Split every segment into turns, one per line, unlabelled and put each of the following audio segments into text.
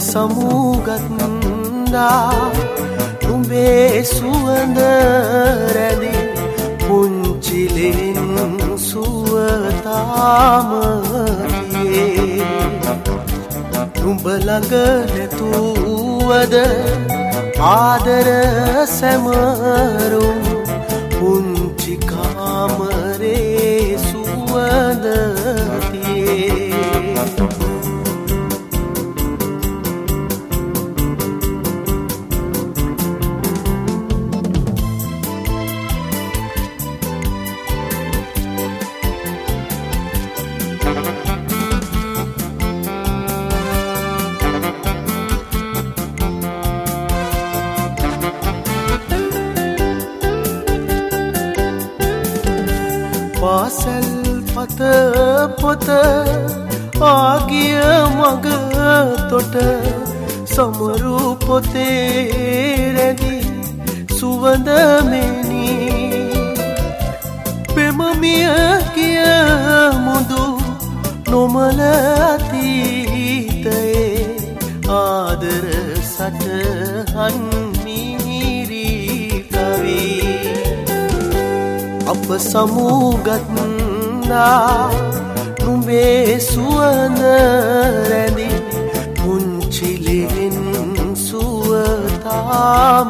සමුගත්දා නුඹේ සුවඳ රැඳි පුංචිලෙන් සුවතාම තියේ නුඹ ළඟ නැතුවද ආදර සැමරුම් පුංචි කාමරේ සුවඳ තියේ පාසල් පත පොත ආගිය මග තොට සමරු පොතේ රැඳි සුවඳ මෙනි පෙමමිය කිය මුදු නොමල අතීතයේ ආදර සටහන් මිහිරි කවි අප සමුගත්දා නුඹේ සුවඳ රැඳි පුංචිලෙන් සුවතාම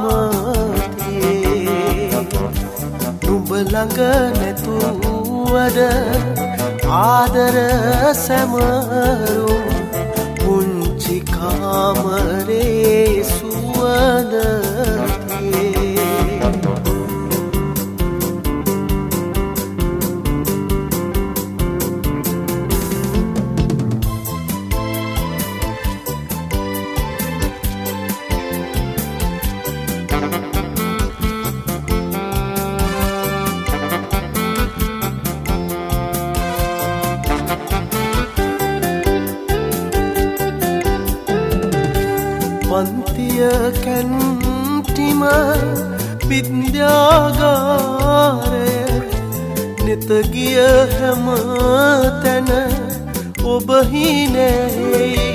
තියේ නුඹ ළඟ නැතුවද ආදර සැමරුම් පුංචි කාමරේ සුවඳ තියේ පන්තිය කැන්ටිම විද්‍යාගාරය නෙත ගිය හැම තැන ඔබ හිනැයි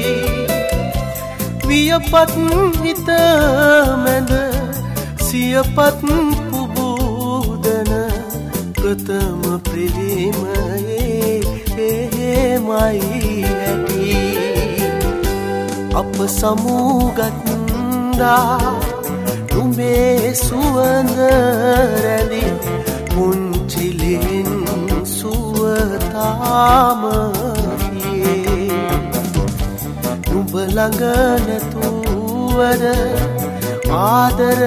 වියපත් හිත මැද සියපත් පුබූදන ප්‍රථම පිළිමයේ එහෙමයි ඇති අප සමුගත්දා නුඹේ සුවඳ රැඳි පුංචිලෙන් සුවතාම තියේ නුඹ ළඟ නැතුවද ආදර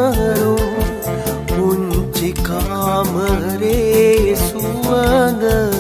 සැමරුම් පුංචි කාමරේ සුවඳ